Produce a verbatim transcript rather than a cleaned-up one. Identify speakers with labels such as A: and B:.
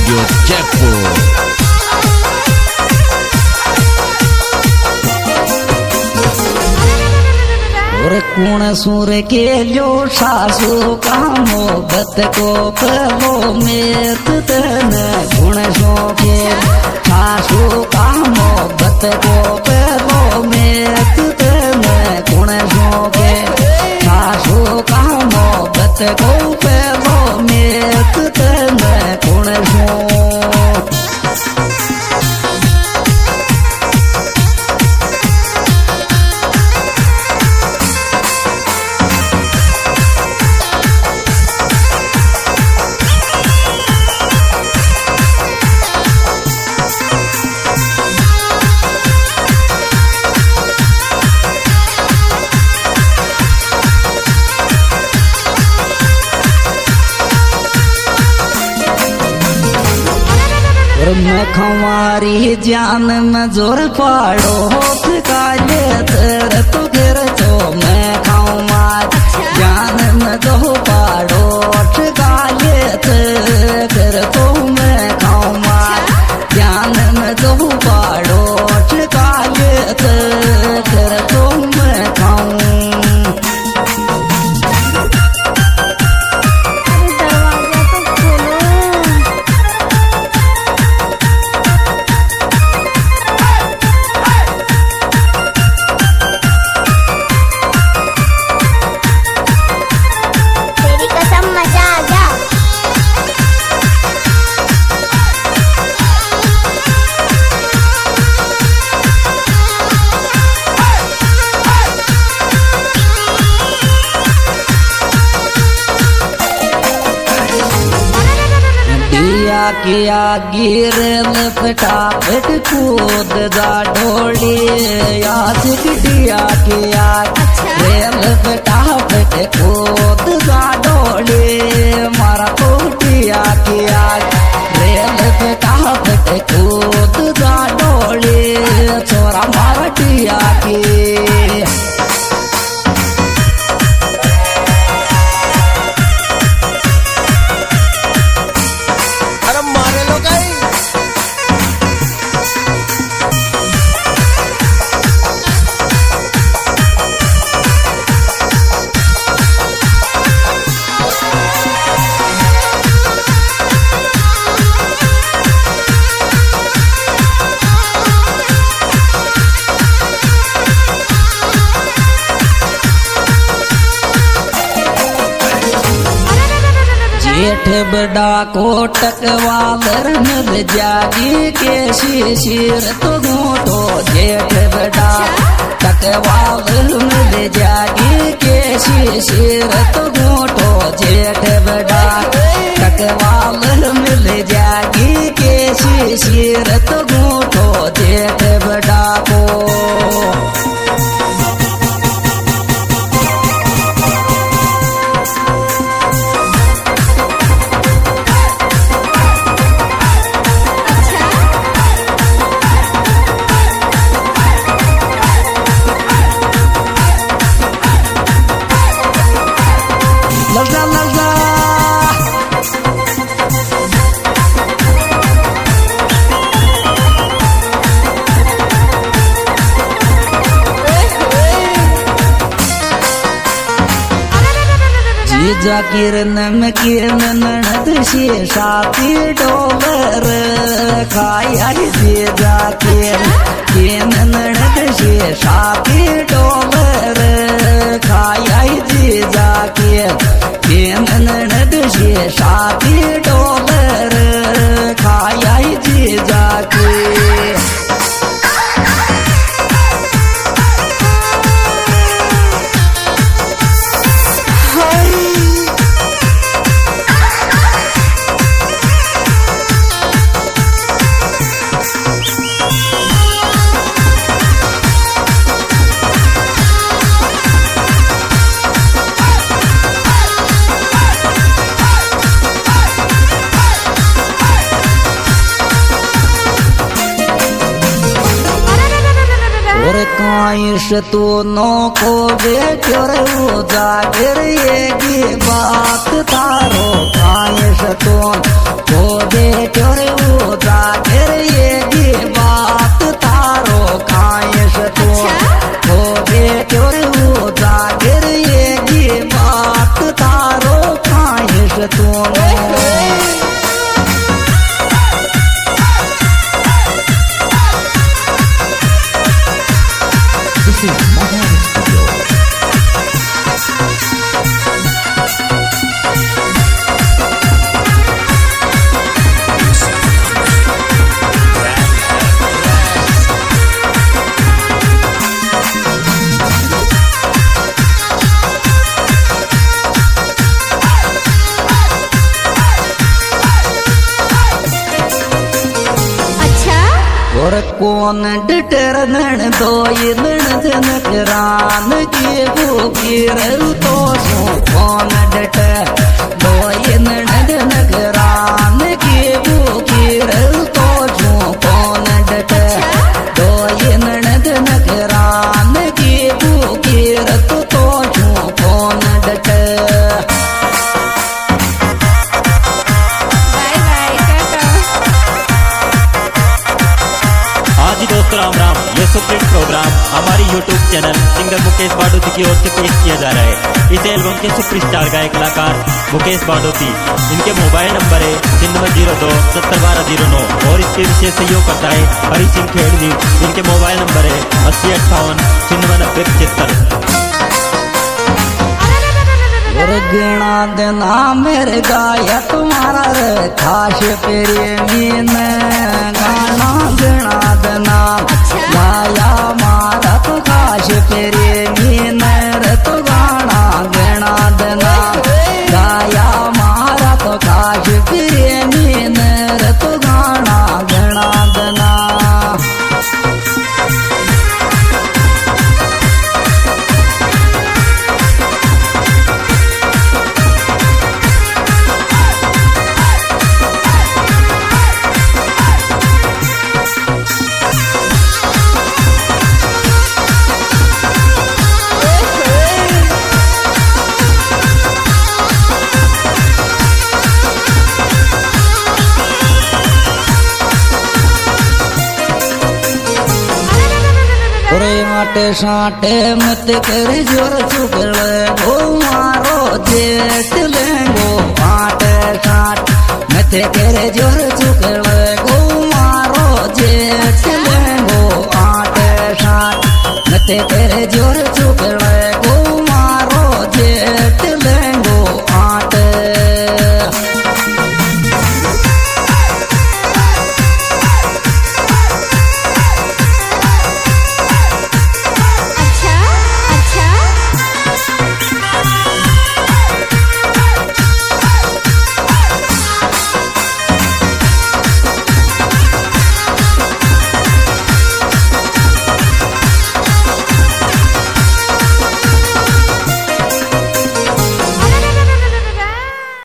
A: Studio Jaipur.
B: और कौन सुर के लो सासू का मोहब्बत को पलो में तन गुण सो के सासू का मोहब्बत को पलो में तन गुण सो के सासू का मोहब्बत को पलो में तन गुण सो। मैं खवारी जान में जोर पाड़ो काले तेरे तो गिर तो मैं खवार जान में दो पाड़ो काले तेरे तो मैं खवार जान में दो पाड़ो काले तेरे तो मैं खाऊं। किया गिर लपटा पेट कूद जा ढोली याद किया किया रेल लपटा पेट कूद जा ढोली मारा कोटिया किया रेल लपटा पेट कूद जा ढोली छोरा मारा टिया की। जेठ बड़ा कोटक वालर मिल जागी के शिशिर तो घोटो जेठ बड़ा टकवाल मिल जागी के शिशिर तो घोटो जेठ बड़ा टकवाल मिल जागी के शिशिर तो घोटो जेठ बड़ा को। लगा लगा जीजा किरण में किरण ननद से साथी डोबर खाया जीजा किरण ननद से साथी डोबर खाया जीजा किरण ननद से साथी डोबर खाया जीजा के। और काइश तू नो को बेट्यो रे वो जागर ये बात तारो काइश तू को बेट्यो रे वो जागर ये बात तारो काइश तू को बेट्यो रे वो जागर ये बात तारो काइश तू और कौन डटर नण दो ये नण जनकरान की भूखीर तो सो कौन डटर दो ये नण जनकरान की भूखीर तो सो कौन डटर दो ये नण जनकरान की भूखीर तो सो कौन डटर।
A: दोस्तों राम राम, ये सुप्रीम प्रोग्राम हमारी YouTube channel singer Mukesh Badoti की ओर से पेश किया जा रहा है। इस एल्बम के सुपरस्टार गायक कलाकार मुकेश बाडोती, इनके मोबाइल नंबर है छिन्नवे जीरो दो सत्तर बारह जीरो नौ और इसके विशेष सहयोग करता है हरी सिंह खेड़वी, इनके मोबाइल नंबर है अस्सी अट्ठावन छिन्नवे नब्बे पचहत्तर।
B: गणा देना मेरे गाया तुम्हारा रे खास प्रेमी ने गाना गणा देना गाया मारा तो खास प्रेमी ने रे तो गाना गणा देना गाया मारा तो खास प्रेमी ने रे तो गाना गणा देना। माटे साटे मत कर जोर चुगल गो मारो जेठ लेंगो माटे साट मत कर जोर चुगल गो मारो जेठ लेंगो माटे साट मत